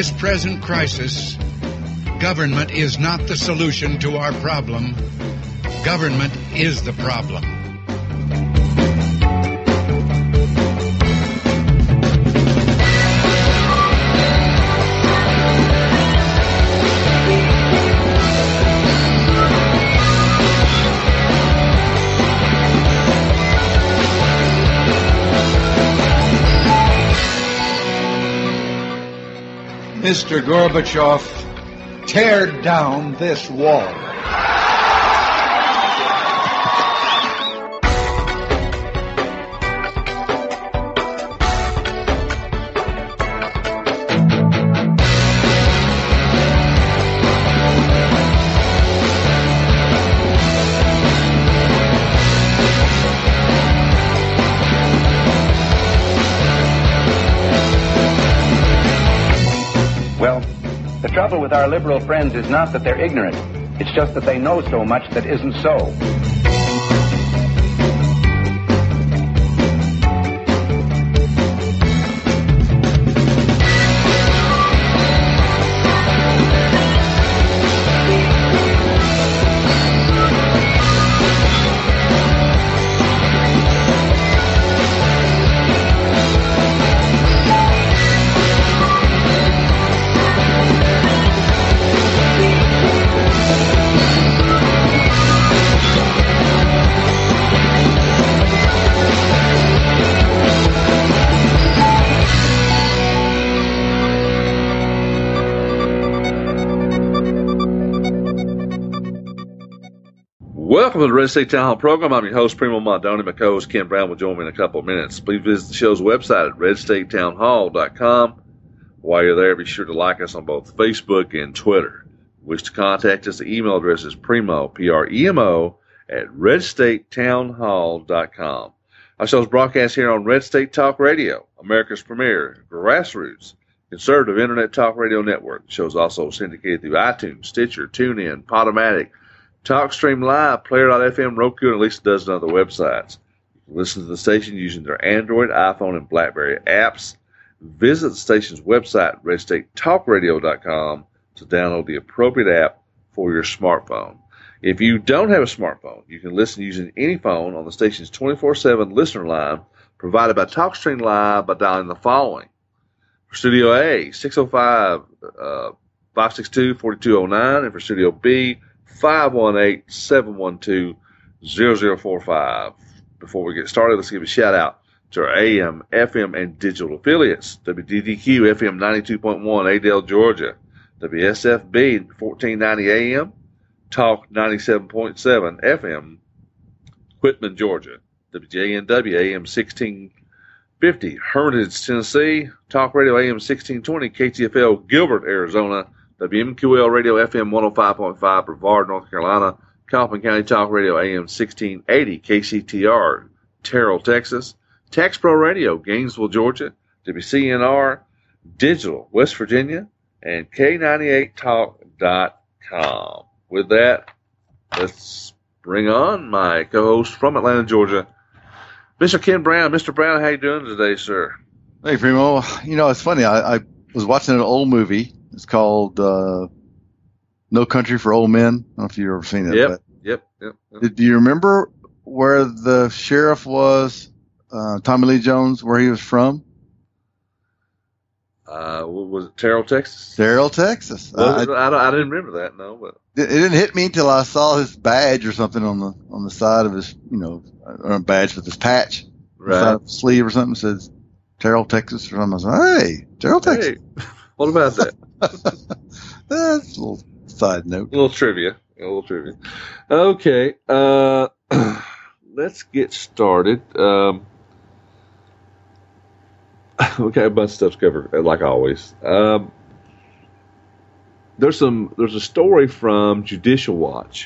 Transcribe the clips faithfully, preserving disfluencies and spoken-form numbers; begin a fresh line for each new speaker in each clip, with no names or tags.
this present crisis, government is not the solution to our problem. Government is the problem.
Mister Gorbachev, tear down this wall.
The trouble with our liberal friends is not that they're ignorant. It's just that they know so much that isn't so.
Welcome to the Red State Town Hall program. I'm your host, Primo Mondoni. My co-host, Ken Brown, will join me in a couple of minutes. Please visit the show's website at red state town hall dot com. While you're there, be sure to like us on both Facebook and Twitter. Wish to contact us, the email address is primo, P R E M O, at red state town hall dot com. Our show's broadcast here on Red State Talk Radio, America's premier grassroots conservative internet talk radio network. The show's also syndicated through iTunes, Stitcher, TuneIn, Podomatic, TalkStream Live, Player dot f m, Roku, and at least a dozen other websites. You can listen to the station using their Android, iPhone, and BlackBerry apps. Visit the station's website, red state talk radio dot com, to download the appropriate app for your smartphone. If you don't have a smartphone, you can listen using any phone on the station's twenty-four seven listener line provided by TalkStream Live by dialing the following. For Studio A, six oh five, five six two, four two oh nine, and for Studio B, five one eight, seven one two, zero zero four five. Before we get started, let's give a shout out to our A M, F M, and digital affiliates. W D D Q F M ninety-two point one, Adel, Georgia. W S F B fourteen ninety A M. Talk ninety-seven point seven F M, Whitman, Georgia. W J N W A M sixteen fifty, Hermitage, Tennessee. Talk Radio A M sixteen twenty, K T F L, Gilbert, Arizona. W M Q L Radio F M one oh five point five, Brevard, North Carolina. Coffin County Talk Radio A M sixteen eighty, K C T R, Terrell, Texas. Tax Pro Radio, Gainesville, Georgia. W C N R Digital, West Virginia. And K ninety-eight talk dot com. With that, let's bring on my co-host from Atlanta, Georgia, Mister Ken Brown. Mister Brown, how you doing today, sir?
Hey, Primo. You know, it's funny. I, I was watching an old movie. It's called uh, No Country for Old Men. I don't know if you've ever seen it.
Yep,
but
yep, yep, yep.
Did, do you remember where the sheriff was, uh, Tommy Lee Jones, where he was from?
Uh, what was it, Terrell, Texas?
Terrell, Texas.
Well,
I,
I, don't, I didn't remember that, no. But
it, it didn't hit me until I saw his badge or something on the on the side of his, you know, or a badge with his patch,
right.
Side of his sleeve or something. Says Terrell, Texas, or something. I was like, hey, Terrell, Texas.
Hey, what about that?
That's a little side note.
A little trivia. A little trivia. Okay. Uh, let's get started. Um, okay, a bunch of stuff's covered, like always. Um, there's some. There's a story from Judicial Watch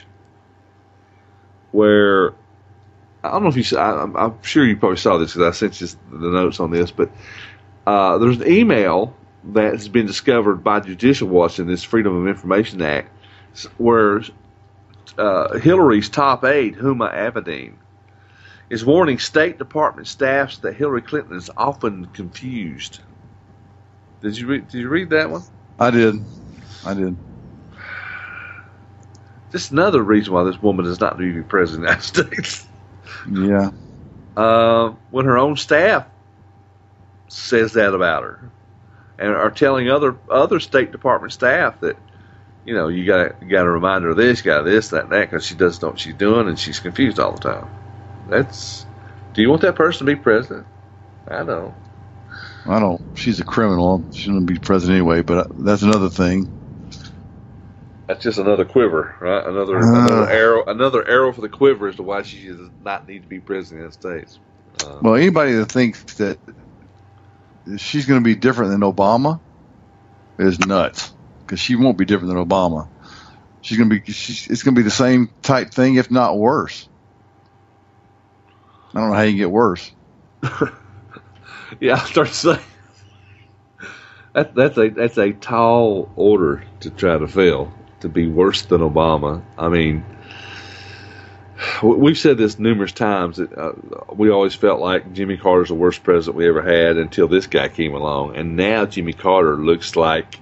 where I don't know if you saw. I, I'm, I'm sure you probably saw this because I sent you the notes on this, but uh, there's an email that has been discovered by Judicial Watch in this Freedom of Information Act, where uh, Hillary's top aide, Huma Abedin, is warning State Department staffs that Hillary Clinton is often confused. Did you read? Did you read that one?
I did. I did.
Just another reason why this woman does not need to be president of the United States.
Yeah.
Uh, when her own staff says that about her, and are telling other other State Department staff that, you know, you got you got to remind her of this, you got this, that, and that, because she doesn't know what she's doing and she's confused all the time. That's. Do you want that person to be president? I don't.
I don't. She's a criminal. She shouldn't be president anyway. But that's another thing.
That's just another quiver, right? Another uh, another arrow, another arrow for the quiver as to why she does not need to be president of the United States. Uh,
well, anybody that thinks that she's going to be different than Obama is nuts, because she won't be different than Obama. She's going to be. She's, it's going to be the same type thing, if not worse. I don't know how you can get worse.
Yeah, I start to say that that's a that's a tall order to try to fill, to be worse than Obama. I mean, we've said this numerous times that uh, we always felt like Jimmy Carter's the worst president we ever had until this guy came along, and now Jimmy Carter looks like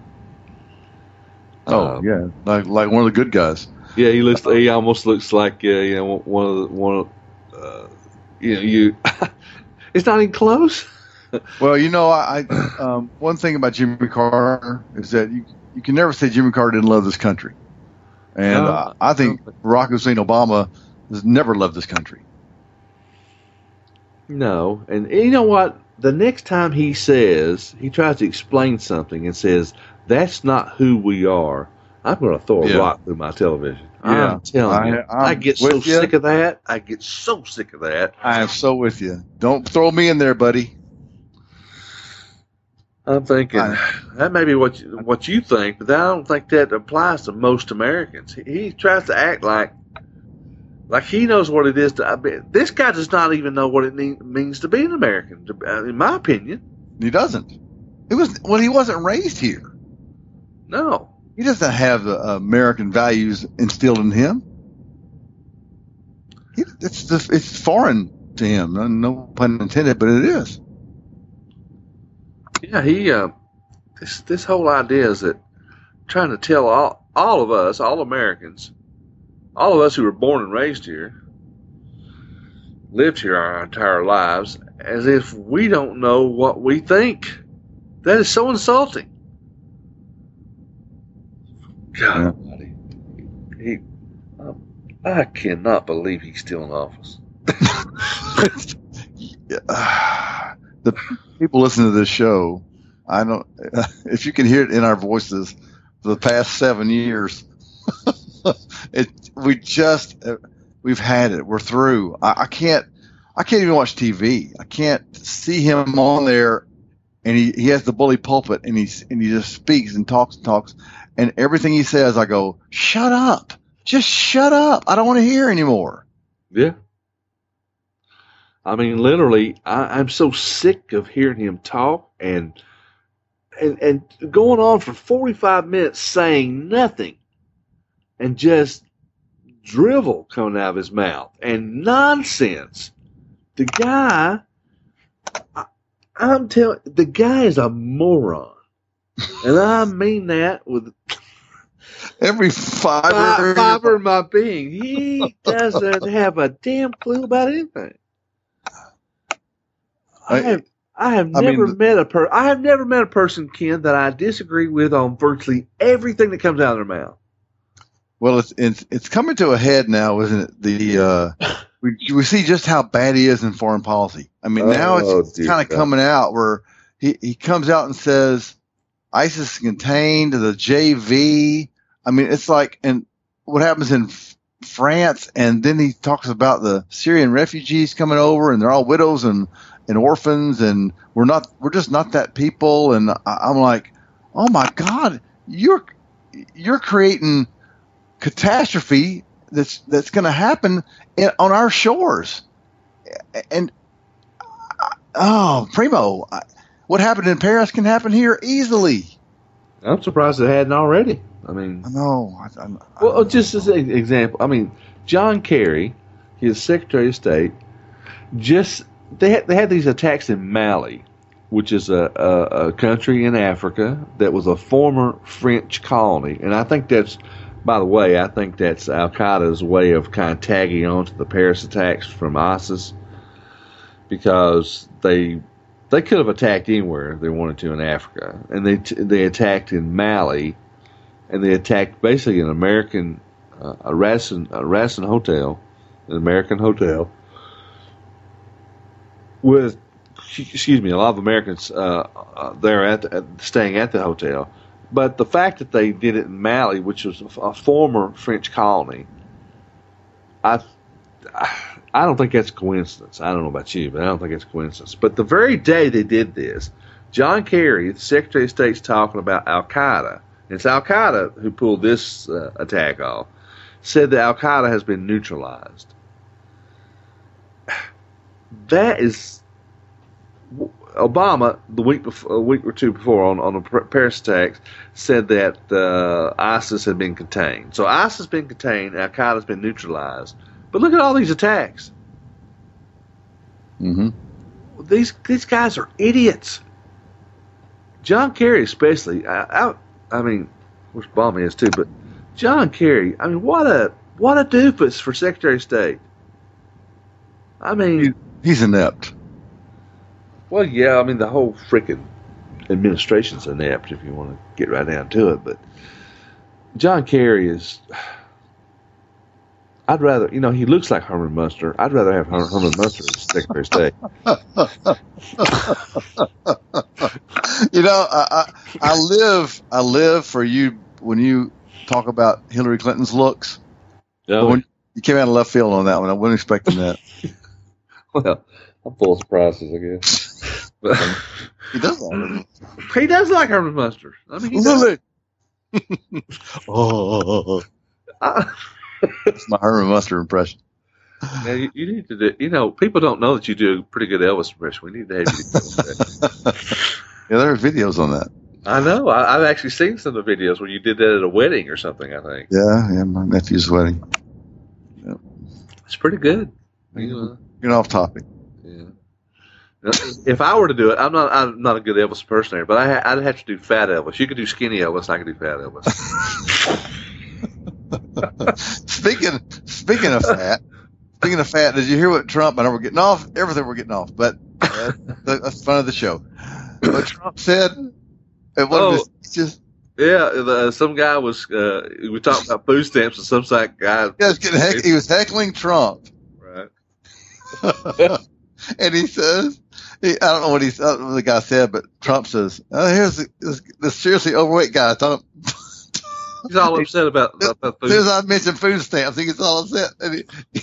oh uh, yeah, like like one of the good guys.
Yeah, he looks. He almost looks like uh, you know one of the one of uh, you know you. It's not even close.
Well, you know, I, I um, one thing about Jimmy Carter is that you you can never say Jimmy Carter didn't love this country, and
no,
uh, I think Barack Hussein Obama has never loved this country.
No, and you know what? The next time he says he tries to explain something and says that's not who we are, I'm going to throw a yeah. rock through my television.
Yeah.
I'm telling
I,
you,
I'm
I get so
you.
sick of that. I get so sick of that.
I am so with you. Don't throw me in there, buddy.
I'm thinking
I,
that may be what you, what you think, but I don't think that applies to most Americans. He, he tries to act like like he knows what it is to. I mean, this guy does not even know what it mean, means to be an American, in my opinion.
He doesn't. It was well. He wasn't raised here.
No. He
doesn't have the uh, American values instilled in him. He, it's just, it's foreign to him. No, no pun intended, but it is.
Yeah, he. Uh, this this whole idea is that trying to tell all all of us, all Americans, all of us who were born and raised here, lived here our entire lives, as if we don't know what we think. That is so insulting. God, yeah. buddy. He, um, I cannot believe he's still in office.
yeah. The people listening to this show, I don't. If you can hear it in our voices, for the past seven years, it we just we've had it. We're through. I, I can't. I can't even watch T V. I can't see him on there, and he, he has the bully pulpit, and he's and he just speaks and talks and talks. And everything he says, I go, shut up. Just shut up. I don't want to hear anymore.
Yeah. I mean, literally, I, I'm so sick of hearing him talk and, and and going on for forty-five minutes saying nothing and just drivel coming out of his mouth and nonsense. The guy, I, I'm telling the guy is a moron. And I mean that with
every fiber,
fiber of my being. He doesn't have a damn clue about anything. I have, I have I never mean, met a per. I have never met a person, Ken, that I disagree with on virtually everything that comes out of their mouth.
Well, it's it's, it's coming to a head now, isn't it? The uh, we we see just how bad he is in foreign policy. I mean, now
oh,
it's, it's kind of coming out where he he comes out and says ISIS is contained to the J V. I mean, it's like, and what happens in F- France, and then he talks about the Syrian refugees coming over, and they're all widows and, and orphans, and we're not, we're just not that people. And I, I'm like, oh my God, you're you're creating catastrophe that's that's going to happen in, on our shores. And oh, Primo. I, What happened in Paris can happen here easily.
I'm surprised it hadn't already. I mean,
I know. I, I'm,
well,
I'm,
just as an example, I mean, John Kerry, his Secretary of State, just they had, they had these attacks in Mali, which is a, a, a country in Africa that was a former French colony. And I think that's, by the way, I think that's Al-Qaeda's way of kind of tagging on to the Paris attacks from ISIS, because they they could have attacked anywhere they wanted to in Africa. And they they attacked in Mali, and they attacked basically an American, uh, a Radisson, a Radisson hotel, an American hotel, with, excuse me, a lot of Americans uh, uh, there at, the, at staying at the hotel. But the fact that they did it in Mali, which was a, a former French colony, I I don't think that's a coincidence. I don't know about you, but I don't think it's a coincidence. But the very day they did this, John Kerry, the Secretary of State's talking about Al-Qaeda. It's Al-Qaeda who pulled this uh, attack off. Said that Al-Qaeda has been neutralized. That is, Obama the week before, a week or two before on on the Paris attacks said that uh, ISIS had been contained. So ISIS has been contained, Al Qaeda has been neutralized. But look at all these attacks.
Mm-hmm.
These these guys are idiots. John Kerry, especially. I, I, I mean, which Obama is too, but John Kerry. I mean, what a what a doofus for Secretary of State. I mean.
He, He's inept.
Well, yeah, I mean, the whole freaking administration's inept, if you want to get right down to it. But John Kerry is, I'd rather, you know, he looks like Herman Munster. I'd rather have Her- Herman Munster as Secretary of State.
You know, I, I, I live, I live for you when you talk about Hillary Clinton's looks.
Yeah.
When you came out of left field on that one. I wasn't expecting that.
Well, I'm full of surprises, I guess. But
He does like
he does like Herman Munster. I mean, he
Lily.
does.
Oh,
I,
that's my Herman Munster impression.
now, you, you need to do. You know, people don't know that you do a pretty good Elvis impression. We need to have you do that.
Yeah, there are videos on that.
I know. I, I've actually seen some of the videos where you did that at a wedding or something. I think.
Yeah, yeah, my nephew's wedding. Yeah.
It's pretty good. You know,
Get off topic.
yeah. Now, if I were to do it, I'm not. I'm not a good Elvis impersonator, but I ha- I'd have to do Fat Elvis. You could do Skinny Elvis. I could do Fat Elvis.
speaking speaking of fat, speaking of fat, did you hear what Trump? I know we're getting off everything. We're getting off, but uh, that's fun of the show. What Trump said at one
Oh.
of his speeches.
Yeah, the, some guy was. Uh, we were talking about food stamps, and some side guy.
Yeah, he was, getting heck, he was heckling Trump.
Right.
And he says, he, I don't know what, he, I don't know what the guy said, but Trump says, oh, here's the, this, this seriously overweight guy. I thought,
He's all upset about, about
as soon as
food.
I mentioned food stamps, he gets all upset. And he,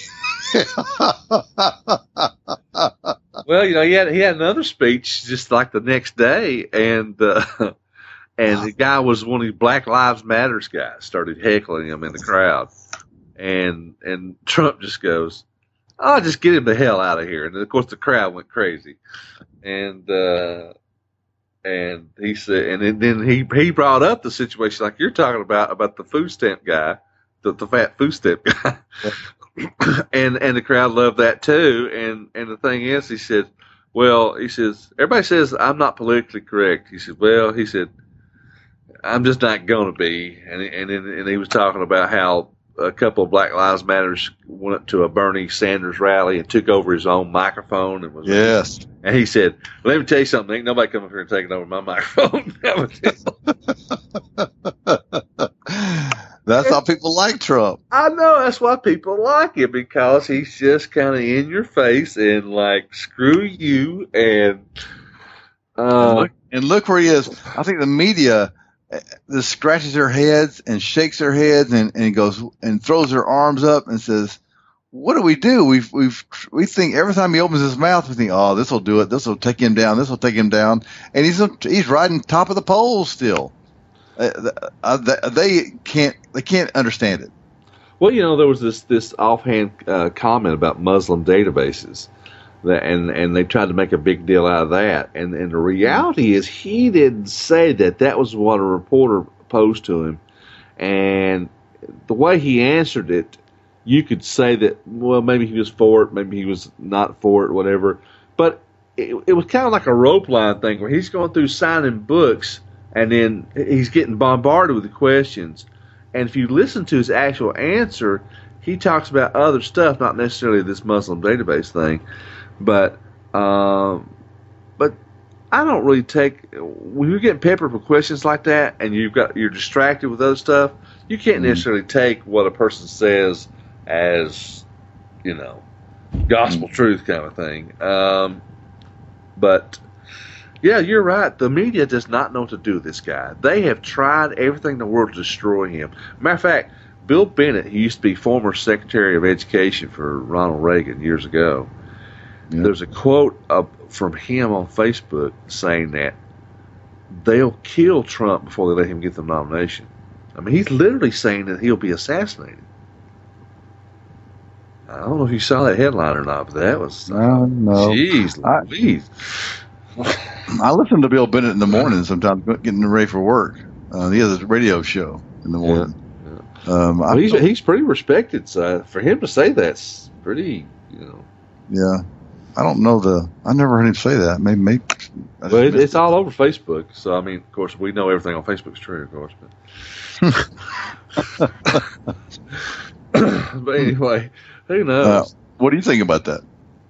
Well, you know, he had he had another speech just like the next day, and uh, and the guy was one of these Black Lives Matters guys. Started heckling him in the crowd, and and Trump just goes, "Oh, just get him the hell out of here!" And of course, the crowd went crazy, and uh, and he said, and then he he brought up the situation like you're talking about about the food stamp guy, the the fat food stamp guy. And and the crowd loved that too. And and the thing is, he said, well, he says, everybody says I'm not politically correct. He said, well, he said, I'm just not going to be. And and and he was talking about how a couple of Black Lives Matters went up to a Bernie Sanders rally and took over his own microphone and was
yes.
And he said, let me tell you something. Ain't nobody coming up here and taking over my microphone.
That's how people like Trump.
I know that's why people like him, because he's just kind of in your face and like screw you and uh,
and, look, and look where he is. I think the media uh, just scratches their heads and shakes their heads and, and goes and throws their arms up and says, "What do we do? We've we've we think every time he opens his mouth, we think, oh, this will do it. This will take him down. This will take him down." And he's he's riding top of the polls still. Uh, uh, they can't they can't understand it.
Well, you know, there was this this offhand uh, comment about Muslim databases, that, and and they tried to make a big deal out of that. And and the reality is, he didn't say that. That was what a reporter posed to him, and the way he answered it, you could say that, well, maybe he was for it, maybe he was not for it, whatever. But it, it was kind of like a rope line thing where he's going through signing books and then he's getting bombarded with the questions. And if you listen to his actual answer, he talks about other stuff, not necessarily this Muslim database thing, but um, but I don't really take when you're getting peppered with questions like that, and you've got you're distracted with other stuff. You can't mm-hmm. necessarily take what a person says as, you know, gospel mm-hmm. truth kind of thing. Um, but yeah, you're right. The media does not know what to do with this guy. They have tried everything in the world to destroy him. Matter of fact, Bill Bennett, he used to be former Secretary of Education for Ronald Reagan years ago. Yeah. There's a quote of, from him on Facebook saying that they'll kill Trump before they let him get the nomination. I mean, he's literally saying that he'll be assassinated. I don't know if you saw that headline or not, but that was...
No, no.
Jeez,
I,
Louise.
I listen to Bill Bennett in the morning sometimes, getting ready for work. Uh, he has a radio show in the morning.
Yeah, yeah.
Um,
well, he's, he's pretty respected, so for him to say that's pretty, you know.
Yeah. I don't know the... I never heard him say that. Maybe... maybe
well, it, it's it. all over Facebook, so, I mean, of course, we know everything on Facebook's true, of course, but... but anyway, who knows?
Uh, what do you think about that?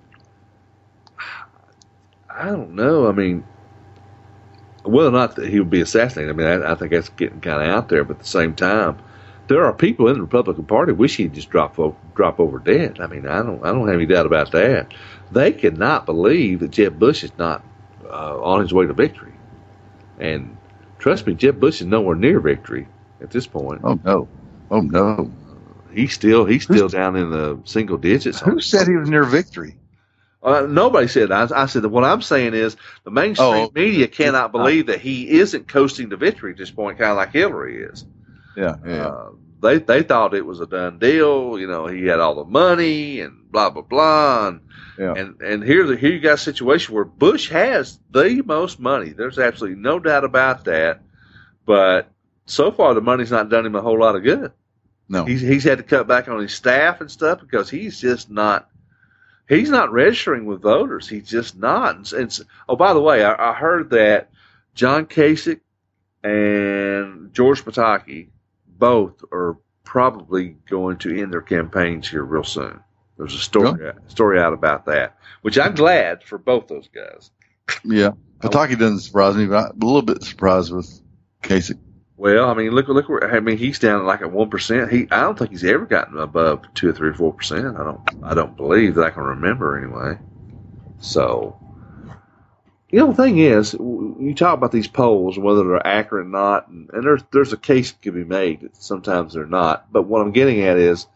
I don't know. I mean, whether or not that he would be assassinated, I mean, I, I think that's getting kind of out there. But at the same time, there are people in the Republican Party wish he'd just drop over, drop over dead. I mean, I don't, I don't have any doubt about that. They cannot believe that Jeb Bush is not uh, on his way to victory. And trust me, Jeb Bush is nowhere near victory at this point.
Oh no, oh no.
He's still, he's still Who's, down in the single digits.
Who said he was near victory?
Uh, nobody said that. I, I said that what I'm saying is the mainstream oh, media cannot believe that he isn't coasting to victory at this point, kind of like Hillary is.
Yeah, yeah.
Uh, they they thought it was a done deal. You know, he had all the money and blah blah blah. And yeah. and, and here the here you got a situation where Bush has the most money. There's absolutely no doubt about that. But so far, the money's not done him a whole lot of good.
No,
he's he's had to cut back on his staff and stuff because he's just not. He's not registering with voters. He's just not. And, and oh, by the way, I, I heard that John Kasich and George Pataki both are probably going to end their campaigns here real soon. There's a story
really?
story out about that, which I'm glad for both those guys.
Yeah, Pataki doesn't surprise me, but I'm a little bit surprised with Kasich.
Well, I mean, look, look. Where, I mean, he's down like at one percent. He, I don't think he's ever gotten above two or three or four percent. I don't, I don't believe that I can remember anyway. So, you know, the thing is, you talk about these polls, whether they're accurate or not, and, and there's there's a case that can be made that sometimes they're not. But what I'm getting at is,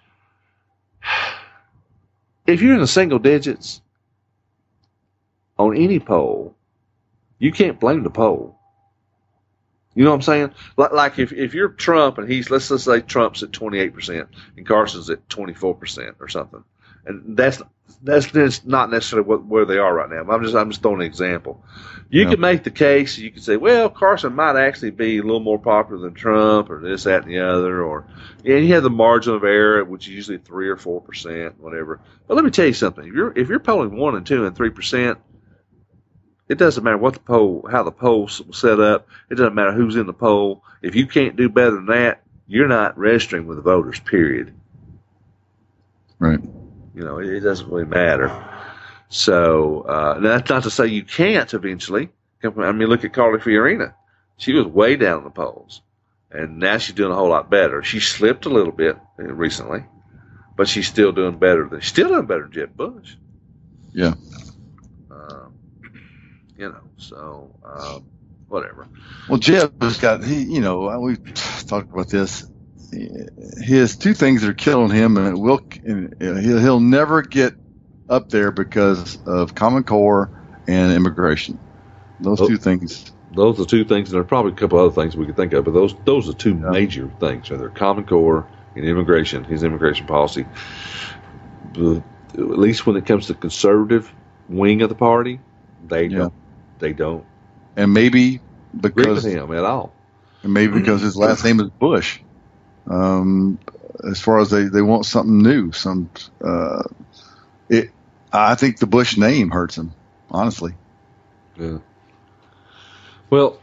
if you're in the single digits on any poll, you can't blame the poll. You know what I'm saying? Like, like if, if you're Trump and he's, let's just say Trump's at twenty-eight percent and Carson's at twenty-four percent or something. And that's, that's, that's not necessarily what, where they are right now. I'm just, I'm just throwing an example. You yeah. can make the case, you can say, well, Carson might actually be a little more popular than Trump or this, that, and the other. Or, and you have the margin of error, which is usually three or four percent, whatever. But let me tell you something. If you're, if you're polling one and two and three percent, it doesn't matter what the poll, how the poll's set up. It doesn't matter who's in the poll. If you can't do better than that, you're not registering with the voters, period.
Right.
You know, it, it doesn't really matter. So, uh, that's not to say you can't eventually. I mean, look at Carly Fiorina. She was way down in the polls. And now she's doing a whole lot better. She slipped a little bit recently, but she's still doing better than, still doing better than Jeb Bush.
Yeah.
You know, so um, whatever.
Well, Jeb has got, he, you know, we've talked about this. He has two things that are killing him, and it will, and he'll, he'll never get up there because of Common Core and immigration. Those, those two things.
Those are two things, and there are probably a couple other things we could think of, but those those are two yeah. major things. So they're Common Core and immigration, his immigration policy. But at least when it comes to the conservative wing of the party, they yeah. don't. They don't.
And maybe because
agree with him at all.
And maybe because his last name is Bush. Um, as far as they, they want something new, some uh, it. I think the Bush name hurts him honestly.
Yeah. Well,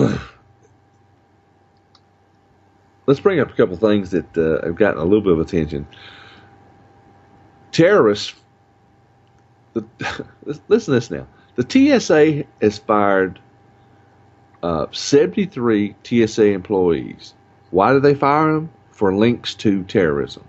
let's bring up a couple of things that uh, have gotten a little bit of attention. Terrorists, the, listen to this now. The T S A has fired uh, seventy-three T S A employees. Why did they fire them? For links to terrorism.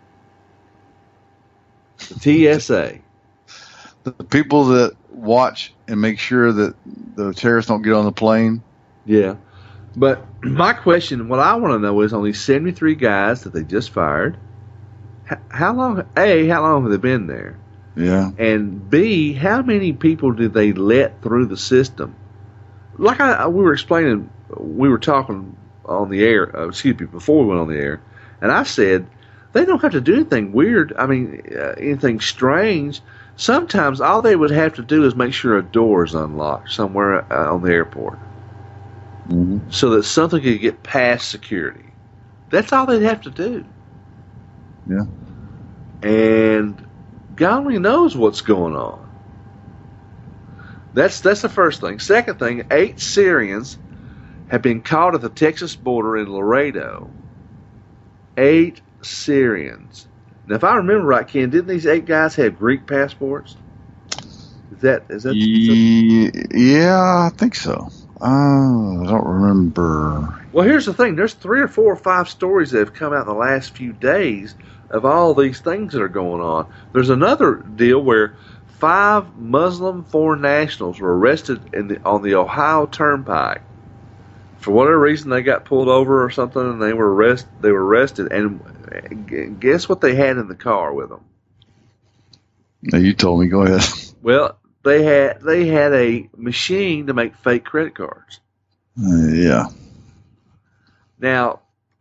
The T S A.
The people that watch and make sure that the terrorists don't get on the plane.
Yeah. But my question, what I want to know is on these seventy-three guys that they just fired, how long, A, how long have they been there?
Yeah.
And B, how many people did they let through the system? Like I, we were explaining, we were talking on the air, uh, excuse me, before we went on the air, and I said, they don't have to do anything weird, I mean, uh, anything strange. Sometimes all they would have to do is make sure a door is unlocked somewhere uh, on the airport.
Mm-hmm.
So that something could get past security. That's all they'd have to do.
Yeah.
And God only knows what's going on. That's that's the first thing. Second thing, eight Syrians have been caught at the Texas border in Laredo. Eight Syrians. Now, if I remember right, Ken, didn't these eight guys have Greek passports? Is that is that?
Ye- yeah, I think so. Uh, I don't remember.
Well, here's the thing. There's three or four or five stories that have come out in the last few days of all these things that are going on. There's another deal where five Muslim foreign nationals were arrested in the, on the Ohio Turnpike. For whatever reason, they got pulled over or something, and they were arrested. They were arrested, and guess what they had in the car with them?
No, you told me. Go ahead.
Well, they had they had a machine to make fake credit cards.
Uh, yeah.
Now,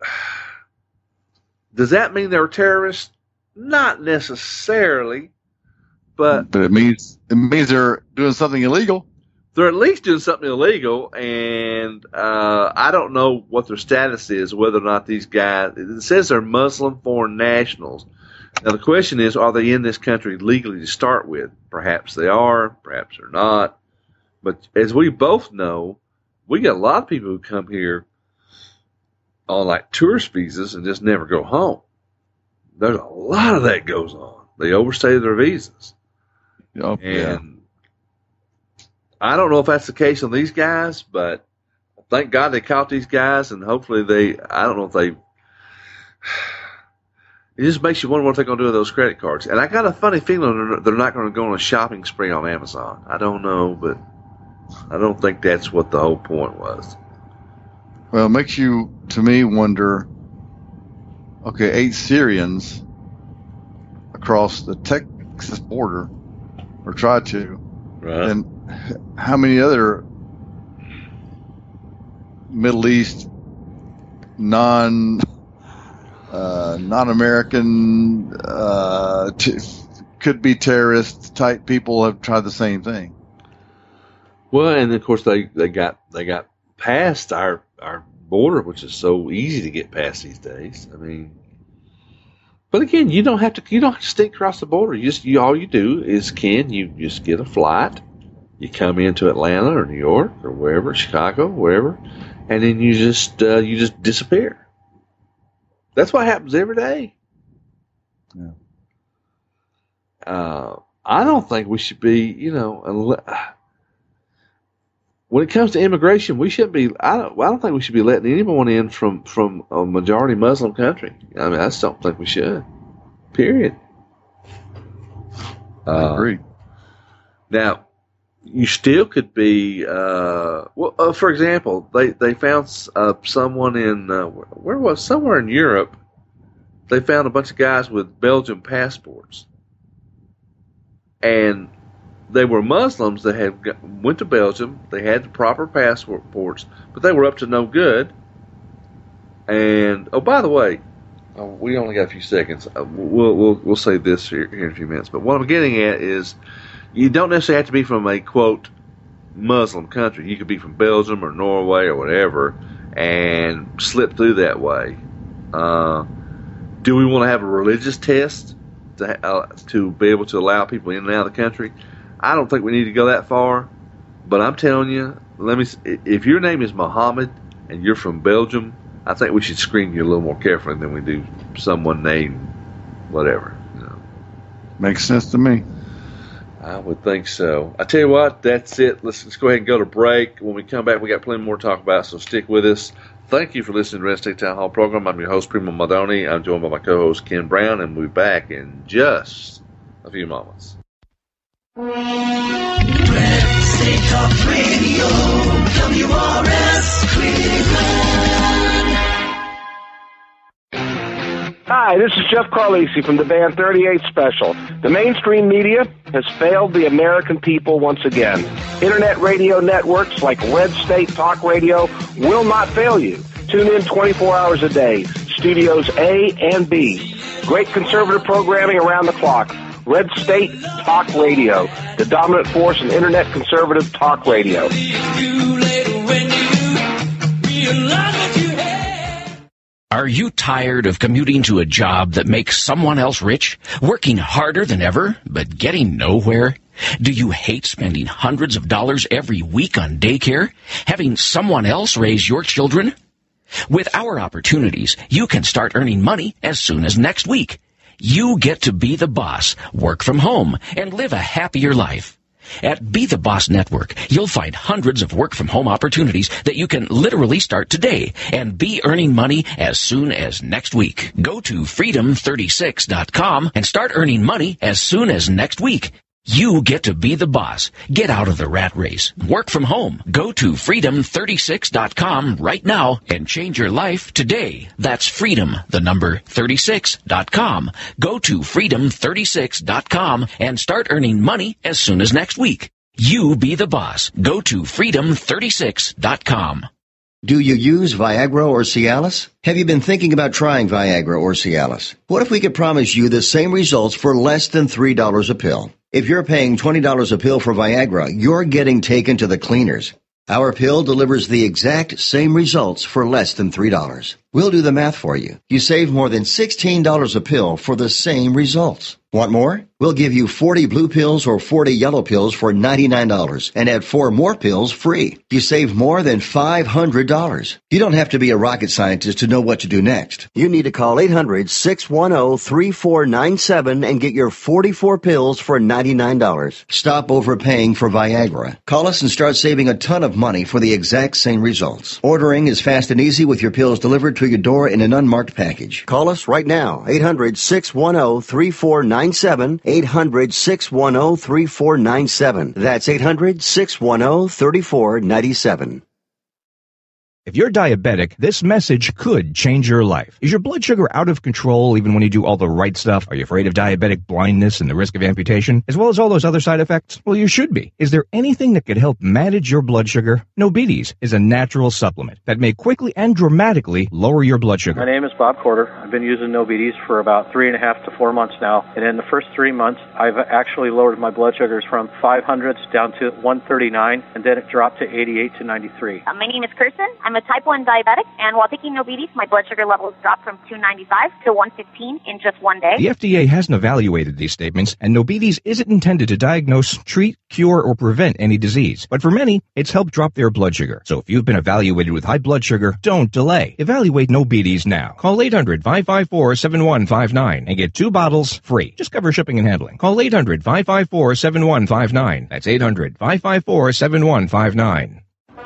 does that mean they're terrorists? Not necessarily, but
but it means it means they're doing something illegal.
They're at least doing something illegal, and uh, I don't know what their status is, whether or not these guys. It says they're Muslim foreign nationals. Now the question is, are they in this country legally to start with? Perhaps they are, perhaps they're not. But as we both know, we got a lot of people who come here on like tourist visas and just never go home. There's a lot of that goes on. They overstay their visas.
Oh,
and
yeah.
I don't know if that's the case on these guys, but thank God they caught these guys, and hopefully they, I don't know if they, it just makes you wonder what they're going to do with those credit cards. And I got a funny feeling they're not going to go on a shopping spree on Amazon. I don't know, but I don't think that's what the whole point was.
Well, it makes you, to me, wonder, okay, eight Syrians across the Texas border, or tried to,
Right.
and how many other Middle East non uh, non-American uh, t- could be terrorist type people have tried the same thing?
Well, and of course they, they got they got past our our border, which is so easy to get past these days. I mean, but again, you don't have to you don't have to sneak across the border. You just you, all you do is Ken, you just get a flight. You come into Atlanta or New York or wherever, Chicago, wherever, and then you just uh, you just disappear. That's what happens every day.
Yeah.
Uh, I don't think we should be, you know, unless, when it comes to immigration, we shouldn't be. I don't. I don't think we should be letting anyone in from from a majority Muslim country. I mean, I just don't think we should. Period.
I agree.
Uh, now. You still could be, uh, well, uh, for example, they, they found uh, someone in, uh, where was, somewhere in Europe, they found a bunch of guys with Belgian passports. And they were Muslims that had got, went to Belgium, they had the proper passports, but they were up to no good. And, oh, by the way, uh, we only got a few seconds. Uh, we'll, we'll, we'll say this here, here in a few minutes, but what I'm getting at is, you don't necessarily have to be from a, quote, Muslim country. You could be from Belgium or Norway or whatever and slip through that way. Uh, do we want to have a religious test to uh, to be able to allow people in and out of the country? I don't think we need to go that far, but I'm telling you, let me. If your name is Mohammed and you're from Belgium, I think we should screen you a little more carefully than we do someone named whatever. You know.
Makes sense to me.
I would think so. I tell you what, that's it. Let's, let's go ahead and go to break. When we come back, we got plenty more to talk about, so stick with us. Thank you for listening to the Red State Town Hall program. I'm your host, Primo Maldonado. I'm joined by my co-host, Ken Brown, and we'll be back in just a few moments.
Red State Talk Radio, W R S Cleveland.
Hi, this is Jeff Carlisi from the band thirty-eight Special. The mainstream media has failed the American people once again. Internet radio networks like Red State Talk Radio will not fail you. Tune in twenty-four hours a day. Studios A and B. Great conservative programming around the clock. Red State Talk Radio, the dominant force in Internet conservative talk radio.
Are you tired of commuting to a job that makes someone else rich, working harder than ever, but getting nowhere? Do you hate spending hundreds of dollars every week on daycare, having someone else raise your children? With our opportunities, you can start earning money as soon as next week. You get to be the boss, work from home, and live a happier life. At Be the Boss Network, you'll find hundreds of work-from-home opportunities that you can literally start today and be earning money as soon as next week. Go to freedom thirty-six dot com and start earning money as soon as next week. You get to be the boss. Get out of the rat race. Work from home. Go to freedom thirty-six dot com right now and change your life today. That's freedom, the number thirty-six dot com. Go to freedom thirty-six dot com and start earning money as soon as next week. You be the boss. Go to freedom thirty-six dot com.
Do you use Viagra or Cialis? Have you been thinking about trying Viagra or Cialis? What if we could promise you the same results for less than three dollars a pill? If you're paying twenty dollars a pill for Viagra, you're getting taken to the cleaners. Our pill delivers the exact same results for less than three dollars. We'll do the math for you. You save more than sixteen dollars a pill for the same results. Want more? We'll give you forty blue pills or forty yellow pills for ninety-nine dollars and add four more pills free. You save more than five hundred dollars. You don't have to be a rocket scientist to know what to do next. You need to call eight hundred, six one zero, three four nine seven and get your forty-four pills for ninety-nine dollars. Stop overpaying for Viagra. Call us and start saving a ton of money for the exact same results. Ordering is fast and easy with your pills delivered to your door in an unmarked package. Call us right now. eight hundred, six one zero, three four nine seven. eight hundred, six one zero, three four nine seven. That's eight hundred, six one zero, three four nine seven.
If you're diabetic, this message could change your life. Is your blood sugar out of control even when you do all the right stuff? Are you afraid of diabetic blindness and the risk of amputation, as well as all those other side effects? Well, you should be. Is there anything that could help manage your blood sugar? Nobetes is a natural supplement that may quickly and dramatically lower your blood sugar.
My name is Bob Corder. I've been using Nobetes for about three and a half to four months now. And in the first three months, I've actually lowered my blood sugars from five hundreds down to one thirty-nine, and then it dropped to eighty-eight to ninety-three.
Uh, my name is Kirsten. I'm a type one diabetic, and while taking Nobetes, my blood sugar levels dropped from two ninety-five to one fifteen in just one day.
The F D A hasn't evaluated these statements, and Nobetes isn't intended to diagnose, treat, cure, or prevent any disease. But for many, it's helped drop their blood sugar. So if you've been evaluated with high blood sugar, don't delay. Evaluate Nobetes now. Call eight hundred, five five four, seven one five nine and get two bottles free. Just cover shipping and handling. Call eight hundred, five five four, seven one five nine. That's eight hundred, five five four, seven one five nine.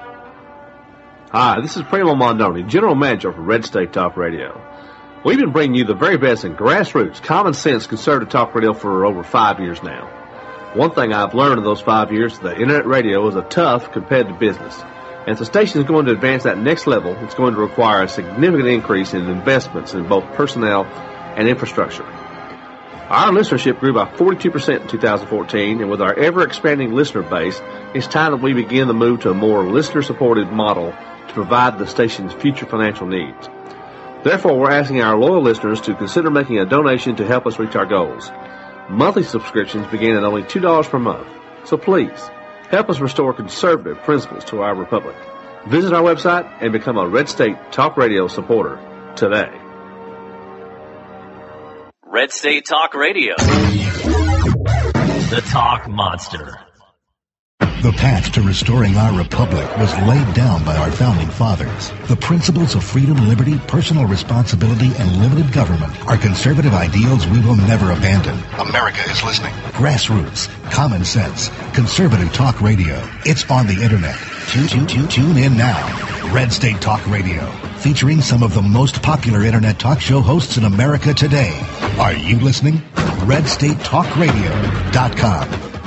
Hi, this is Primo Mondoni, General Manager for Red State Talk Radio. We've been bringing you the very best in grassroots, common sense, conservative talk radio for over five years now. One thing I've learned in those five years is that internet radio is a tough, competitive business. And if the station is going to advance that next level, it's going to require a significant increase in investments in both personnel and infrastructure. Our listenership grew by forty-two percent in two thousand fourteen, and with our ever-expanding listener base, it's time that we begin the move to a more listener-supported model to provide the station's future financial needs. Therefore, we're asking our loyal listeners to consider making a donation to help us reach our goals. Monthly subscriptions begin at only two dollars per month. So please, help us restore conservative principles to our republic. Visit our website and become a Red State Talk Radio supporter today.
Red State Talk Radio. the Talk Monster.
The path to restoring our republic was laid down by our founding fathers. The principles of freedom, liberty, personal responsibility, and limited government are conservative ideals we will never abandon. America is listening. Grassroots, common sense, conservative talk radio. It's on the internet. Tune, tune, tune, tune in now. Red State Talk Radio, featuring some of the most popular internet talk show hosts in America today. Are you listening? red state talk radio dot com.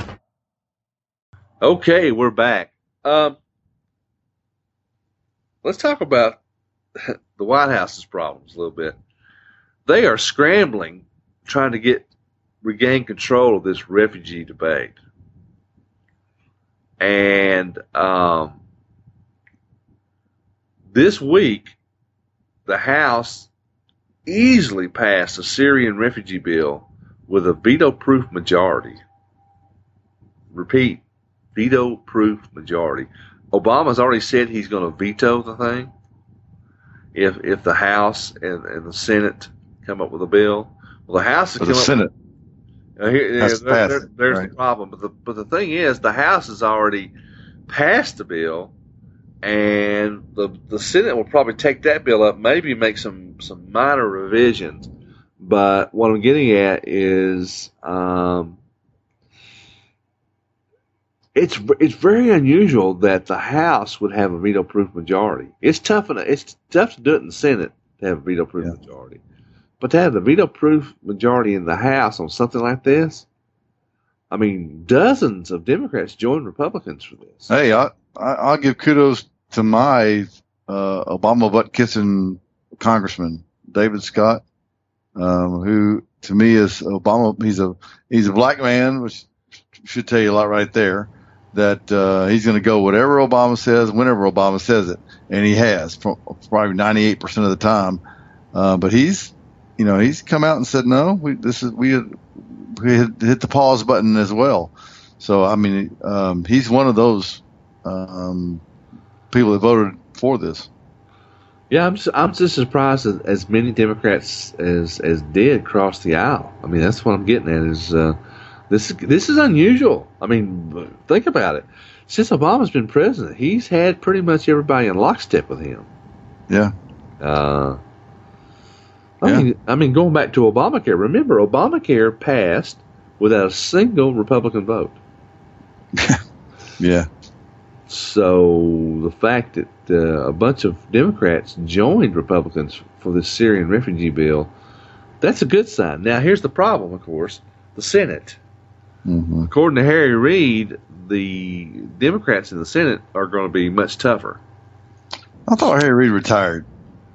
Okay, we're back. Um, let's talk about the White House's problems a little bit. They are scrambling, trying to get regain control of this refugee debate. And um, this week, the House easily passed a Syrian refugee bill with a veto-proof majority. Repeat, veto-proof majority. Obama's already said he's going to veto the thing if if the House and, and the Senate come up with a bill. Well, the House has come
the
up
Senate
with, uh, here,
has
there,
to pass
there,
it,
there's
right.
the problem. But the but the thing is, the House has already passed the bill, and the the Senate will probably take that bill up, maybe make some some minor revisions. But what I'm getting at is, um, it's it's very unusual that the House would have a veto-proof majority. It's tough. In a, it's tough to do it in the Senate to have a veto-proof yeah. majority, but to have a veto-proof majority in the House on something like this, I mean, dozens of Democrats joined Republicans for this.
Hey, I, I I'll give kudos to my uh, Obama butt kissing Congressman David Scott. Um, who to me is Obama. He's a he's a black man, which should tell you a lot right there. That uh, he's going to go whatever Obama says, whenever Obama says it, and he has probably ninety-eight percent of the time. Uh, but he's, you know, he's come out and said no. We this is we we hit, hit the pause button as well. So I mean, um, he's one of those um, people that voted for this.
Yeah, I'm just, I'm just surprised that as many Democrats as as did cross the aisle. I mean, that's what I'm getting at. Is uh, this this is unusual? I mean, think about it. Since Obama's been president, he's had pretty much everybody in lockstep with him.
Yeah.
Uh, I
yeah.
mean, I mean, going back to Obamacare. Remember, Obamacare passed without a single Republican vote.
yeah.
So the fact that uh, a bunch of Democrats joined Republicans for this Syrian refugee bill, that's a good sign. Now, here's the problem, of course, the Senate.
Mm-hmm.
According to Harry Reid, the Democrats in the Senate are going to be much tougher.
I thought Harry Reid retired.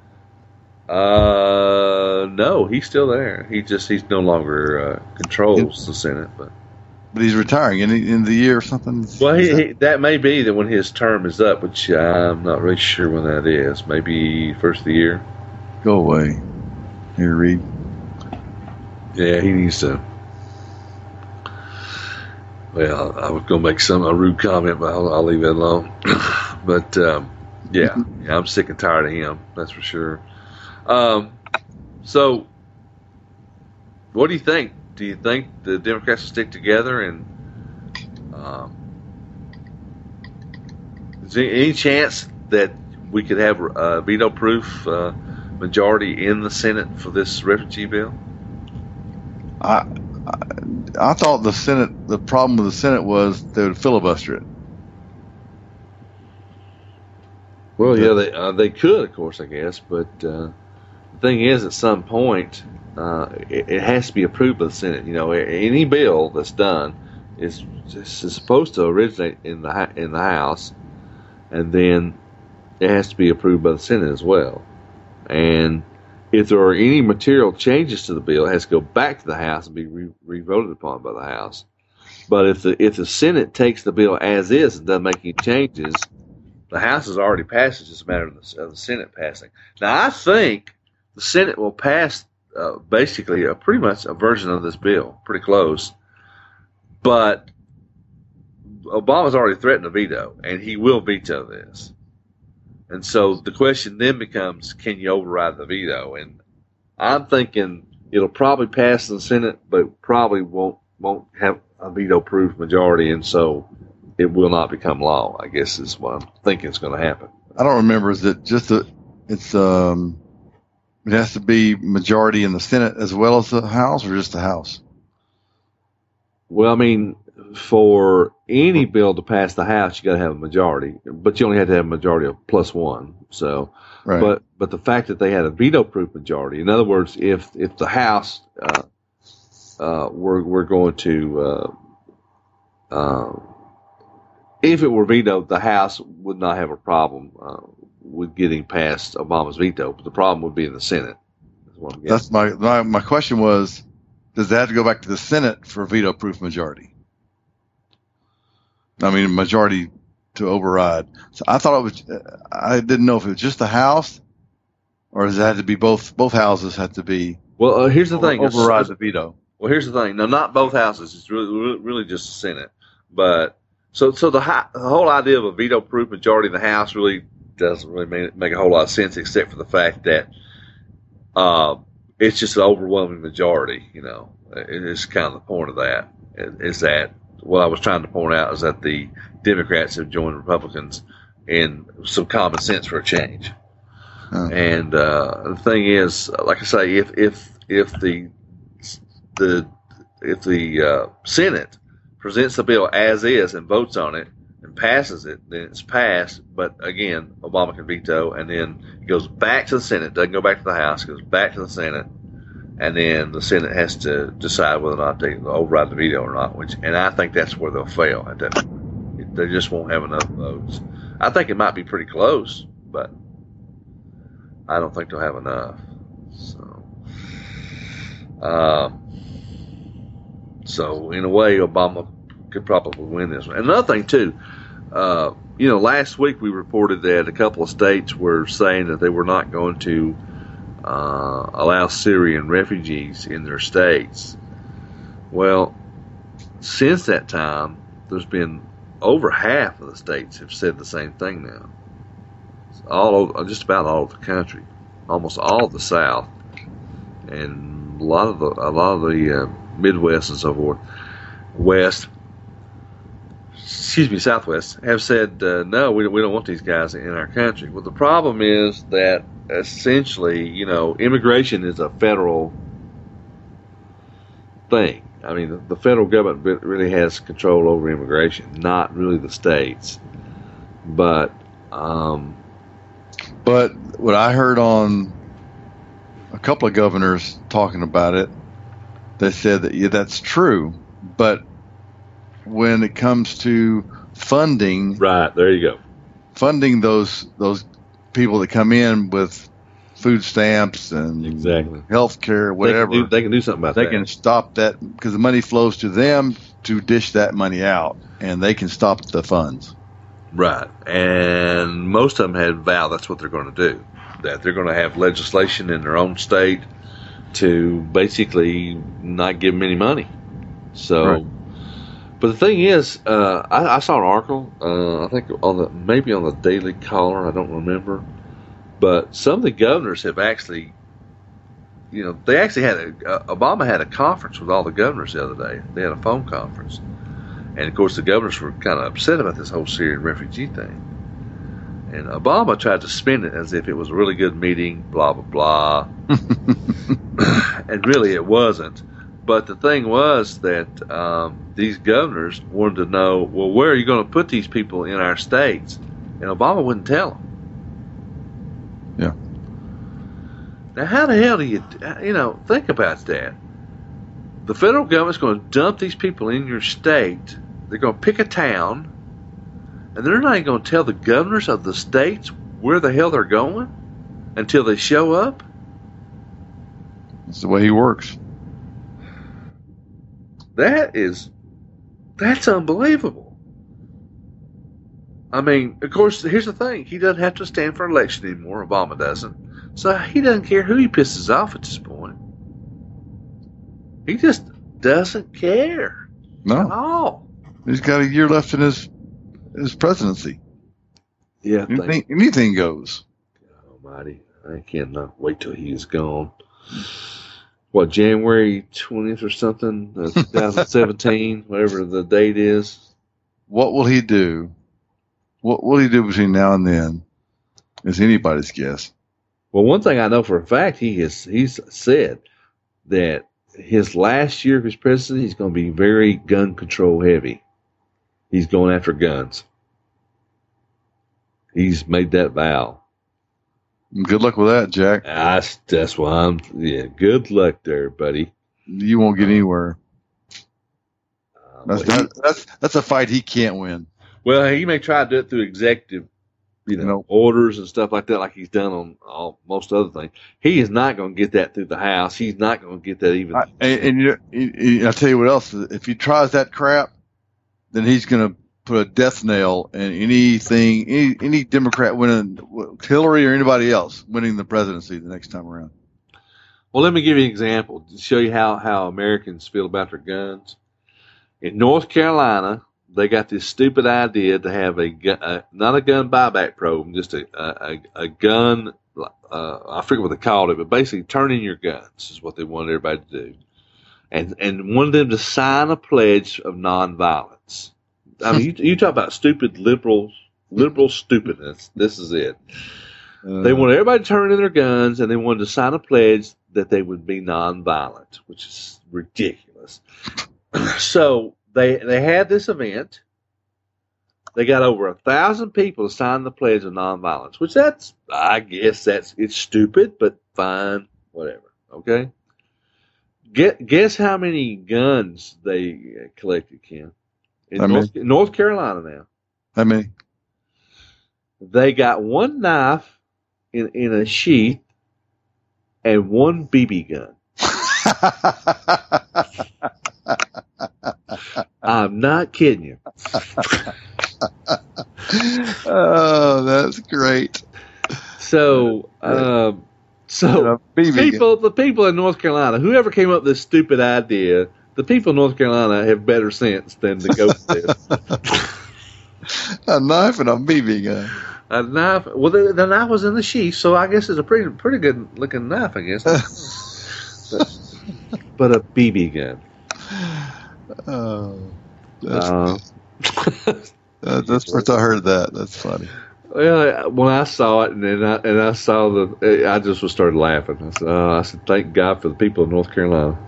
Uh, no, he's still there. He just, he's no longer uh, controls the Senate, but.
But he's retiring in the, in the year or something.
Well, he, that? He, that may be that when his term is up, which I'm not really sure when that is. Maybe first of the year.
Go away, here, Reid.
Yeah, he needs to. Well, I was going to make some a rude comment, but I'll, I'll leave it alone. but um, yeah, yeah, I'm sick and tired of him. That's for sure. Um, so, what do you think? Do you think the Democrats will stick together? And um, is there any chance that we could have a veto-proof uh, majority in the Senate for this refugee bill?
I, I I thought the Senate, the problem with the Senate was they would filibuster it.
Well, yeah, they uh, they could, of course, I guess, but uh, the thing is, at some point. Uh, it, it has to be approved by the Senate. You know, any bill that's done is, is supposed to originate in the in the House, and then it has to be approved by the Senate as well. And if there are any material changes to the bill, it has to go back to the House and be re- re-voted upon by the House. But if the if the Senate takes the bill as is and doesn't make any changes, the House has already passed. It's just a matter of the, of the Senate passing. Now, I think the Senate will pass. Uh, basically, a pretty much a version of this bill, pretty close. But Obama's already threatened a veto, and he will veto this. And so the question then becomes, can you override the veto? And I'm thinking it'll probably pass in the Senate, but probably won't won't have a veto-proof majority, and so it will not become law. I guess is what I'm thinking is going to happen.
I don't remember. Is it just a? It's um, it has to be majority in the Senate as well as the House, or just the House?
Well, I mean, for any bill to pass the House, you got to have a majority, but you only have to have a majority of plus one. So,
right.
but but the fact that they had a veto-proof majority, in other words, if if the House uh, uh, were were going to uh, uh, if it were vetoed, the House would not have a problem uh, with getting past Obama's veto, but the problem would be in the Senate. That's, what I'm getting.
That's my, my my question was, does that have to go back to the Senate for a veto-proof majority? I mean, majority to override. So I thought it was. I didn't know if it was just the House, or does it have to be both? Both houses have to be.
Well, uh, here's the
over,
thing:
override the veto.
Well, here's the thing. No, not both houses. It's really, really just the Senate. But so, so the, the whole idea of a veto-proof majority in the House really doesn't really make, make a whole lot of sense, except for the fact that uh, it's just an overwhelming majority. You know, it's kind of the point of that. Is that what I was trying to point out is that the Democrats have joined Republicans in some common sense for a change. Oh. And uh, the thing is, like I say, if if if the the if the uh, Senate presents the bill as is and votes on it and passes it, then it's passed. But again, Obama can veto, and then it goes back to the Senate. Doesn't go back to the House. It goes back to the Senate, and then the Senate has to decide whether or not they override the veto or not. Which, and I think that's where they'll fail at that point. They just won't have enough votes. I think it might be pretty close, but I don't think they'll have enough. So, uh, so in a way, Obama could probably win this one. Another thing too, uh, you know, last week we reported that a couple of states were saying that they were not going to uh, allow Syrian refugees in their states. Well, since that time, there's been over half of the states have said the same thing now. All over, just about all of the country, almost all of the South, and a lot of the a lot of the uh, Midwest and so forth, West, excuse me, Southwest, have said uh, no, we we don't want these guys in our country. Well, the problem is that essentially, you know, immigration is a federal thing. I mean, the, the federal government really has control over immigration, not really the states. But um,
But what I heard on a couple of governors talking about it, they said that, yeah, that's true. But when it comes to funding,
right, there you go,
funding those those people that come in with food stamps and
exactly
health care, whatever,
they can, do, they can do something about
they
that.
They can stop that because the money flows to them to dish that money out, and they can stop the funds.
Right, and most of them had vowed that's what they're going to do, that they're going to have legislation in their own state to basically not give them any money. So, right. But the thing is, uh, I, I saw an article, uh, I think on the maybe on the Daily Caller, I don't remember, but some of the governors have actually, you know, they actually had a, uh, Obama had a conference with all the governors the other day. They had a phone conference. And, of course, the governors were kind of upset about this whole Syrian refugee thing. And Obama tried to spin it as if it was a really good meeting, blah, blah, blah. And really it wasn't. But the thing was that um, these governors wanted to know, well, where are you going to put these people in our states? And Obama wouldn't tell them.
Yeah.
Now, how the hell do you, you know, think about that? The federal government's going to dump these people in your state. They're going to pick a town, and they're not even going to tell the governors of the states where the hell they're going until they show up.
That's the way he works.
That is, that's unbelievable. I mean, of course, here's the thing. He doesn't have to stand for election anymore. Obama doesn't. So he doesn't care who he pisses off at this point. He just doesn't care.
No.
At all.
He's got a year left in his his presidency.
Yeah.
Anything, anything goes.
Almighty. I cannot wait till he is gone. what, January twentieth or something, uh, twenty seventeen, whatever the date is.
What will he do? What will he do between now and then? Is anybody's guess.
Well, one thing I know for a fact, he has he's said that his last year of his presidency, he's going to be very gun control heavy. He's going after guns. He's made that vow.
Good luck with that, Jack.
That's, that's why I'm, yeah, good luck there, buddy.
You won't get anywhere.
Uh,
That's,
well, he-
that, that's, that's a fight he can't win.
well, he may try to do it through executive, you know,
Nope.
orders and stuff like that, like he's done on all, most other things. He is not going to get that through the House. He's not going to get that even.
I, and and you, you, you- I'll tell you what else. If he tries that crap, then he's going to put a death nail in anything, any, any Democrat winning, Hillary or anybody else winning the presidency the next time around.
Well, let me give you an example to show you how, how Americans feel about their guns. In North Carolina, they got this stupid idea to have a, gu- uh, not a gun buyback program, just a, a, a gun, uh, I forget what they called it, but basically turn in your guns is what they wanted everybody to do. And, and wanted them to sign a pledge of nonviolence. I mean, you, you talk about stupid liberal, liberal stupidness. This is it.
Uh,
They wanted everybody to turn in their guns, and they wanted to sign a pledge that they would be nonviolent, which is ridiculous. So they they had this event. They got over a thousand people to sign the pledge of nonviolence, which that's, I guess that's, it's stupid, but fine, whatever. Okay. Get, guess how many guns they collected, Ken? In
How
North, North Carolina now.
How many?
They got one knife in, in a sheath and one B B gun. I'm not kidding you.
Oh, that's great.
So, um, so
B B
people, the people in North Carolina, whoever came up with this stupid idea, the people in North Carolina have better sense than to go with this.
A knife and a B B gun.
A knife. Well, the, the knife was in the sheath, so I guess it's a pretty pretty good looking knife, I guess. but, but a B B gun.
Oh, that's,
Uh,
uh, that's the first I heard that. That's funny.
Well, when I saw it and then I and I saw the, I just was started laughing. I said, "Oh, I said, thank God for the people of North Carolina."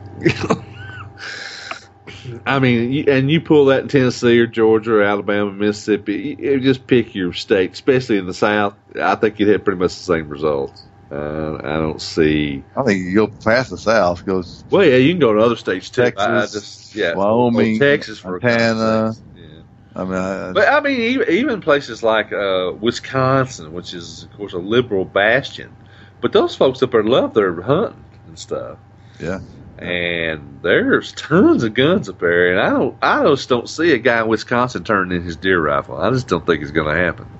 I mean, you- and you pull that in Tennessee or Georgia or Alabama, Mississippi, you, you just pick your state, especially in the South. I think you'd have pretty much the same results. Uh, I don't see.
I think you go past the South, goes
Well, yeah, you can go to other states too.
Texas,
I, I just, yeah,
Wyoming,
well, Texas for a couple
Montana.
of states. Yeah.
I mean, I,
But I mean, even, even places like uh, Wisconsin, which is of course a liberal bastion, but those folks up there love their hunting and stuff.
yeah.
And there's tons of guns up there, and I don't, I just don't see a guy in Wisconsin turning in his deer rifle. I just don't think it's going to happen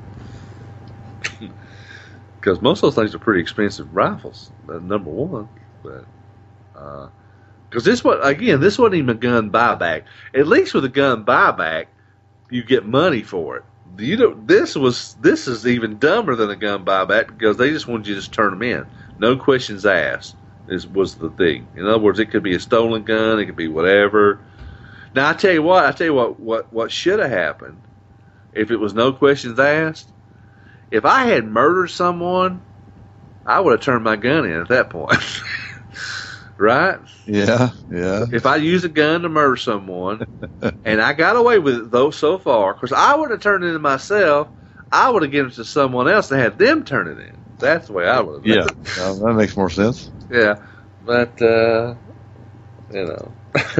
because most of those things are pretty expensive rifles. uh, Number one, but because this what again, this wasn't even a gun buyback. At least with a gun buyback, you get money for it. You know, this was this is even dumber than a gun buyback because they just wanted you to just turn them in, no questions asked. Is was the thing. In other words, it could be a stolen gun, it could be whatever. Now I tell you what, I tell you what, what, what should have happened if it was no questions asked. If I had murdered someone, I would have turned my gun in at that point, right?
Yeah, yeah.
If I used a gun to murder someone and I got away with it though so far, because I would have turned it in myself, I would have given it to someone else and had them turn it in. That's the way I would have done
Yeah,
it.
uh, that makes more sense.
Yeah, but uh, you know.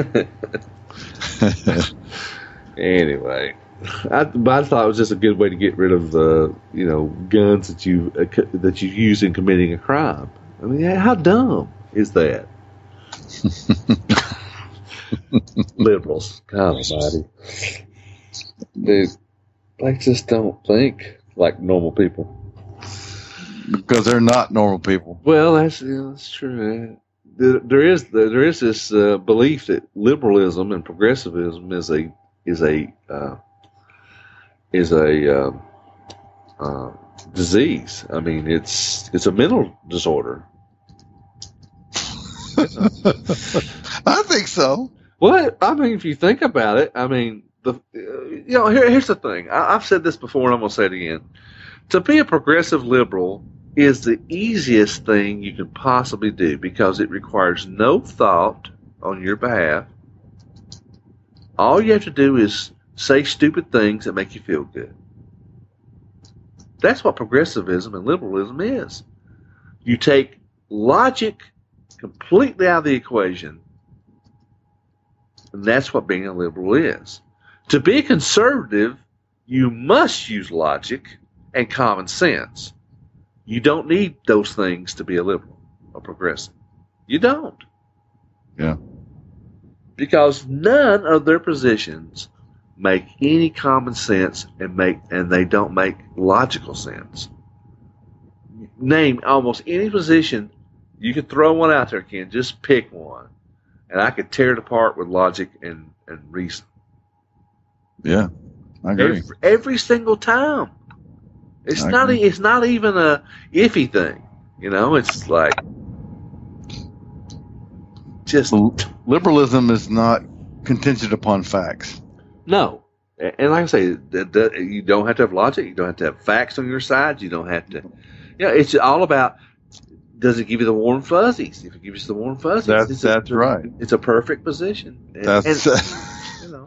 Anyway, I, but I thought it was just a good way to get rid of the you know guns that you uh, c- that you use in committing a crime. I mean, how dumb is that? Liberals, God Almighty, dude, they just don't think like normal people.
Because they're not normal people.
Well, that's yeah, that's true. There, there is there is this uh, belief that liberalism and progressivism is a is a uh, is a uh, uh, disease. I mean, it's it's a mental disorder.
I think so.
Well, I mean, if you think about it, I mean, the you know, here, here's the thing. I, I've said this before, and I'm going to say it again. To be a progressive liberal is the easiest thing you can possibly do because it requires no thought on your behalf. All you have to do is say stupid things that make you feel good. That's what progressivism and liberalism is. You take logic completely out of the equation, and that's what being a liberal is. To be a conservative, you must use logic and common sense. You don't need those things to be a liberal or progressive. You don't.
Yeah.
Because none of their positions make any common sense and make and they don't make logical sense. Name almost any position. You could throw one out there, Ken. Just pick one. And I could tear it apart with logic and, and reason.
Yeah, I agree.
Every, every single time. It's
I
not.
agree.
It's not even a iffy thing. You know, it's like just
liberalism is not contingent upon facts.
no. And like I say, that- that- you don't have to have logic. You don't have to have facts on your side. You don't have to. Yeah, it's all about. Does it give you the warm fuzzies? If it gives you the warm fuzzies,
That's
it's
that's
a,
right.
It's a perfect position. And,
That's.
and, you know.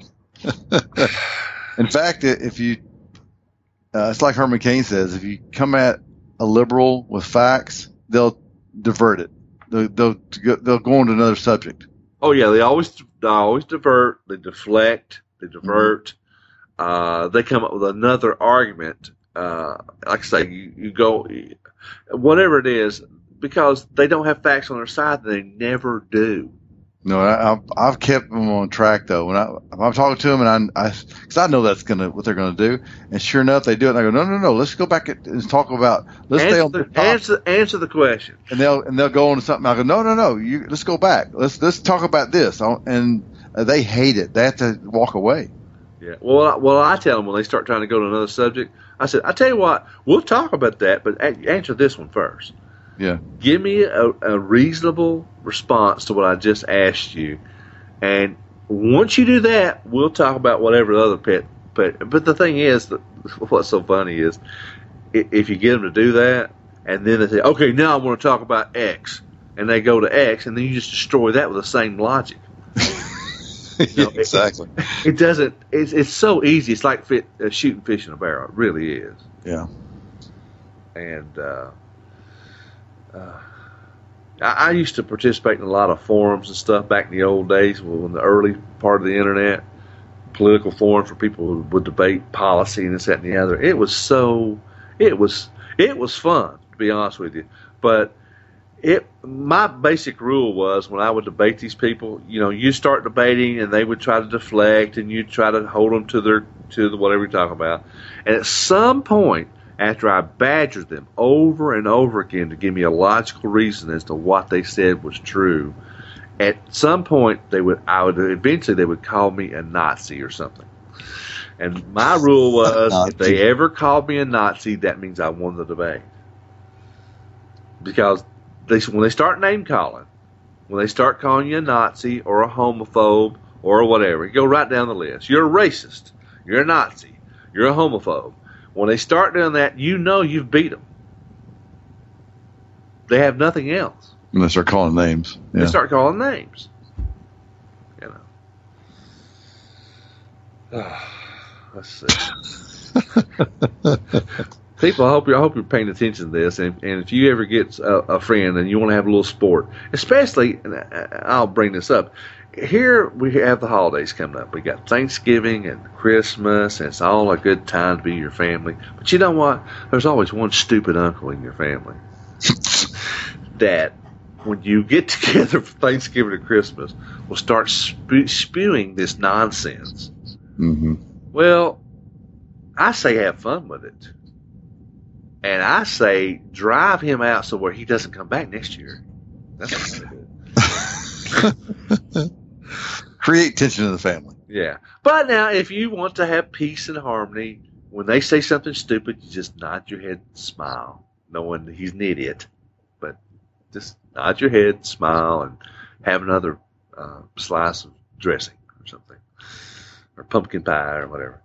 In fact, if you, uh, it's like Herman Cain says, if you come at a liberal with facts, they'll divert it. They'll they'll, they'll go on to another subject.
Oh yeah, they always they always divert, they deflect, they divert.
Mm-hmm.
Uh, they come up with another argument. Uh, like I say, you, you go whatever it is because they don't have facts on their side. They never do.
No, I, I've, I've kept them on track though. When I, if I'm talking to them, and I, I, because I know that's gonna what they're gonna do, and sure enough, they do it. And I go, no, no, no, let's go back and talk about. Let's
answer
stay on
the,
the topic.
answer answer the question.
And they'll and they'll go on to something. I go, no, no, no, you let's go back. Let's let's talk about this. And uh, they hate it. They have to walk away.
Yeah. Well, I, well, I tell them when they start trying to go to another subject, I said, I tell you what, we'll talk about that, but a- answer this one first.
Yeah.
Give me a, a reasonable response to what I just asked you. And once you do that, we'll talk about whatever the other pet. But but the thing is, that what's so funny is, if you get them to do that, and then they say, okay, now I want to talk about X, and they go to X, and then you just destroy that with the same logic. You know,
exactly.
It, it doesn't. It's it's so easy. It's like fit, uh, shooting fish in a barrel. It really is.
Yeah.
And uh, uh, I, I used to participate in a lot of forums and stuff back in the old days, when the early part of the internet, political forums where people would, would debate policy and this, that, and the other. It was so. It was it was fun, to be honest with you. But it my basic rule was when I would debate these people, you know, you start debating and they would try to deflect and you try to hold them to their to the whatever you're talking about. And at some point, after I badgered them over and over again to give me a logical reason as to what they said was true, at some point they would I would eventually they would call me a Nazi or something. And my rule was if they ever called me a Nazi, that means I won the debate. Because they, when they start name calling, when they start calling you a Nazi or a homophobe or whatever, you go right down the list. You're a racist. You're a Nazi. You're a homophobe. When they start doing that, you know you've beat them. They have nothing else.
And they start calling names. Yeah.
They start calling names. You know. Let's see. People, I hope you I hope you're paying attention to this, and, and if you ever get a, a friend and you want to have a little sport, especially, and I'll bring this up. Here we have the holidays coming up. We got Thanksgiving and Christmas, and it's all a good time to be your family. But you know what? There's always one stupid uncle in your family that, when you get together for Thanksgiving or Christmas, will start spew- spewing this nonsense.
Mm-hmm.
Well, I say have fun with it. And I say drive him out so where he doesn't come back next year. That's what I do.
Create tension in the family.
Yeah. But now, if you want to have peace and harmony, when they say something stupid, you just nod your head and smile, knowing that he's an idiot. But just nod your head, smile, and have another uh, slice of dressing or something, or pumpkin pie or whatever.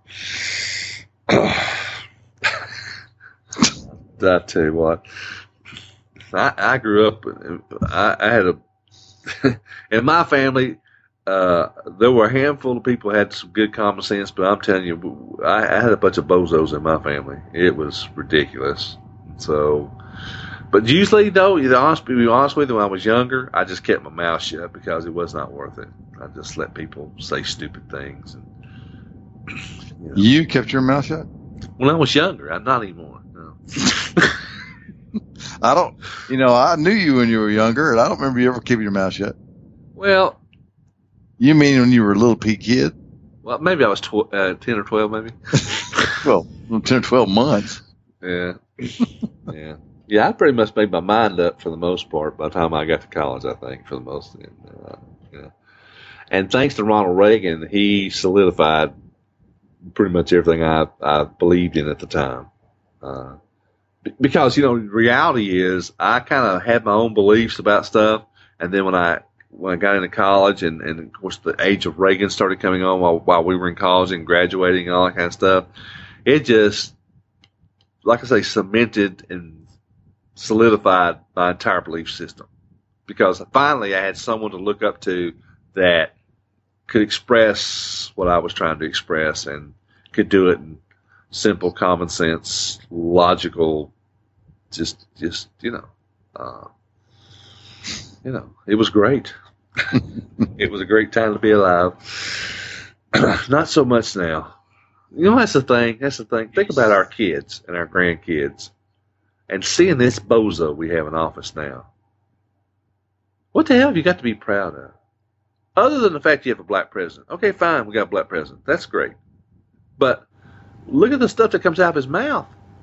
I tell you what, I, I grew up. I, I had a in my family. Uh, there were a handful of people who had some good common sense, but I'm telling you, I, I had a bunch of bozos in my family. It was ridiculous. So, but usually, though, to honest, to be honest with you, when I was younger, I just kept my mouth shut because it was not worth it. I just let people say stupid things. And,
you know. You kept your mouth shut?
When I was younger, I'm not anymore. No.
I don't, you know, I knew you when you were younger, and I don't remember you ever keeping your mouth shut.
Well,
you mean when you were a little pea kid?
Well, maybe I was tw- uh, ten or twelve, maybe.
well, ten or twelve months.
Yeah, yeah, yeah. I pretty much made my mind up for the most part by the time I got to college. I think for the most, and, uh, yeah. And thanks to Ronald Reagan, he solidified pretty much everything I I believed in at the time. Uh, because you know, the reality is, I kind of had my own beliefs about stuff, and then when I when I got into college, and, and of course the age of Reagan started coming on while, while we were in college and graduating and all that kind of stuff, it just, like I say, cemented and solidified my entire belief system. Because finally I had someone to look up to that could express what I was trying to express and could do it in simple, common sense, logical, just, just you know, uh, You know, it was great. It was a great time to be alive. Not so much now. You know, that's the thing. That's the thing. Think about our kids and our grandkids and seeing this bozo we have in office now. What the hell have you got to be proud of? Other than the fact you have a black president. Okay, fine, we got a black president. That's great. But look at the stuff that comes out of his mouth.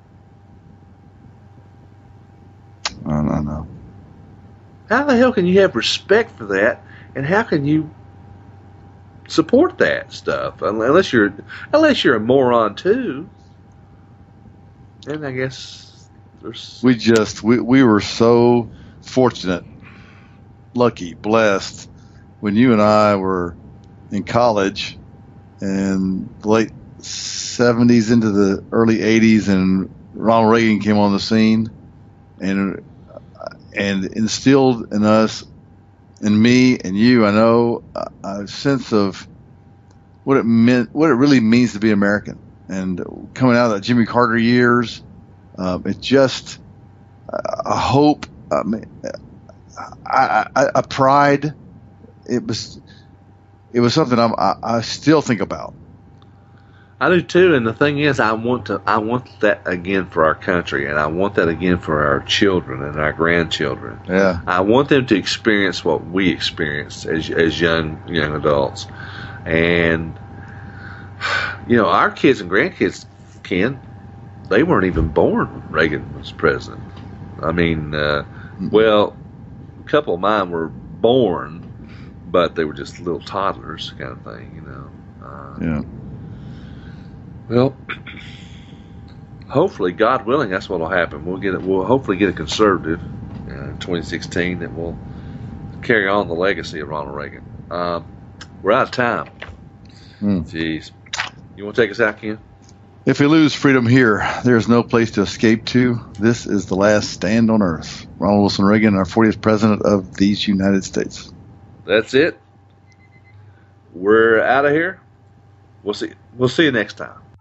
I don't know.
How the hell can you have respect for that, and how can you support that stuff unless you're unless you're a moron too? And I guess there's
we just we we were so fortunate, lucky, blessed when you and I were in college in the late seventies into the early eighties, and Ronald Reagan came on the scene, and. And instilled in us, in me and you, I know, a, a sense of what it meant, what it really means to be American. And coming out of the Jimmy Carter years, um, it just a hope, I mean, I, I, a pride. It was, it was something I'm, I, I still think about.
I do too, and the thing is, I want to, I want that again for our country, and I want that again for our children and our grandchildren.
Yeah,
I want them to experience what we experienced as as young young adults, and you know, our kids and grandkids, Ken, they weren't even born when Reagan was president. I mean, uh, well, a couple of mine were born, but they were just little toddlers, kind of thing, you know. Uh,
yeah.
Well, hopefully, God willing, that's what will happen. We'll get it. We'll hopefully get a conservative uh, in twenty sixteen that will carry on the legacy of Ronald Reagan. Um, we're out of time.
Hmm.
Jeez, you want to take us out, Ken?
If we lose freedom here, there is no place to escape to. This is the last stand on earth. Ronald Wilson Reagan, our fortieth president of these United States.
That's it. We're out of here. We'll see. We'll see you next time.